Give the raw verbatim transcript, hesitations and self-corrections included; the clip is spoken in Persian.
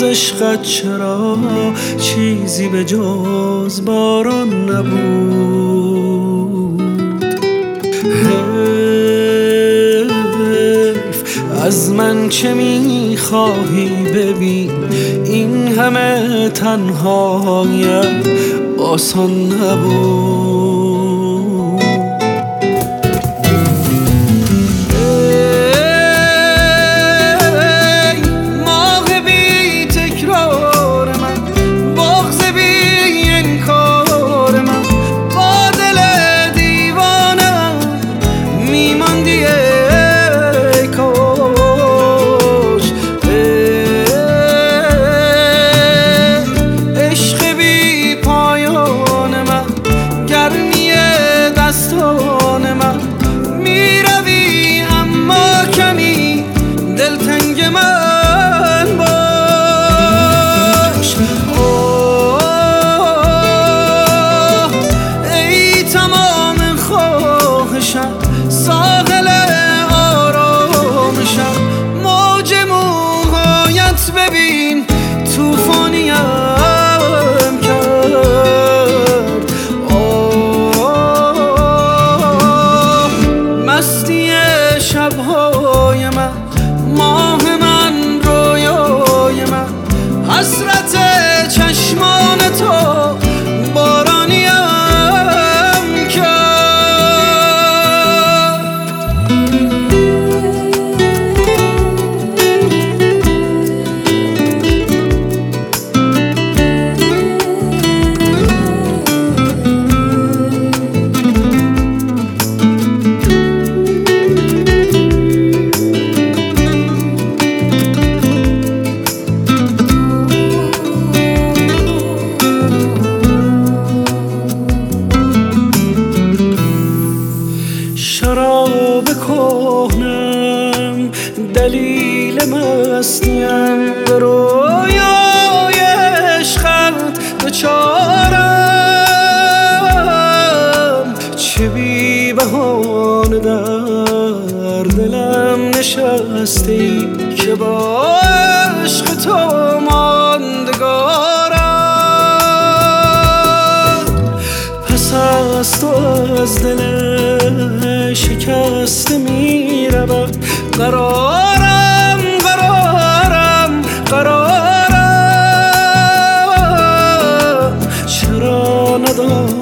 عشقت چرا چیزی به جز باران نبود. حیف از من چه میخواهی ببین، این همه تنهایم آسان نبود. ساحل آرامشم، موج موهایت ببین توفانیم کرد. آه مستی شبهای من، ماه من، رویای من، حسرت چشمان تو بارانیم شراب کهنم، دلیل مستیم، به رویای عشقت دچارم. چه بی بهانه در دلم نشسته ای که با عشق تو ماندگارم. پس از تو از دل شکسته می رود قرارم، قرارم، قرارم. چرا ندارم